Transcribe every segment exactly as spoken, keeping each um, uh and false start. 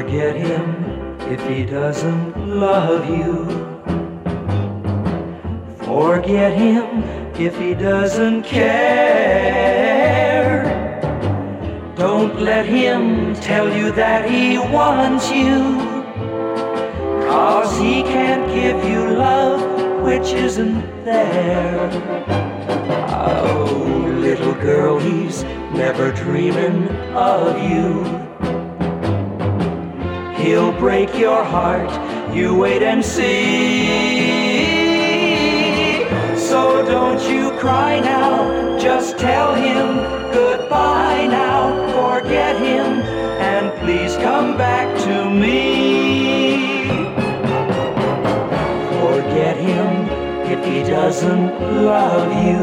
Forget him if he doesn't love you. Forget him if he doesn't care. Don't let him tell you that he wants you, 'cause he can't give you love which isn't there. Oh, little girl, he's never dreaming of you. He'll break your heart, you wait and see. So don't you cry now, just tell him goodbye now. Forget him and please come back to me. Forget him if he doesn't love you.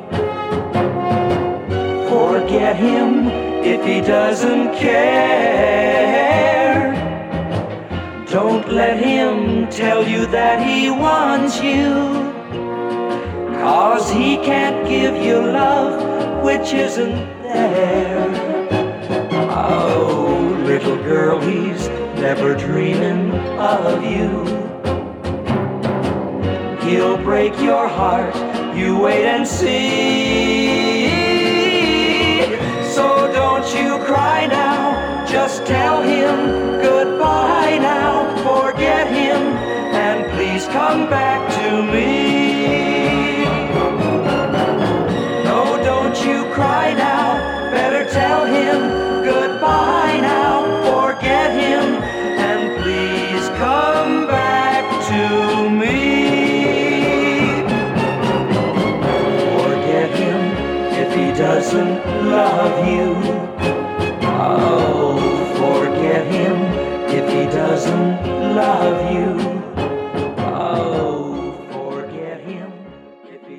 Forget him if he doesn't care. Don't let him tell you that he wants you, 'cause he can't give you love which isn't there. Oh, little girl, he's never dreaming of you. He'll break your heart, you wait and see. So don't you cry now, just tell him goodbye now. Forget him and please come back to me. No, don't you cry now, better tell him goodbye now. Forget him and please come back to me. Forget him if he doesn't love you. Oh,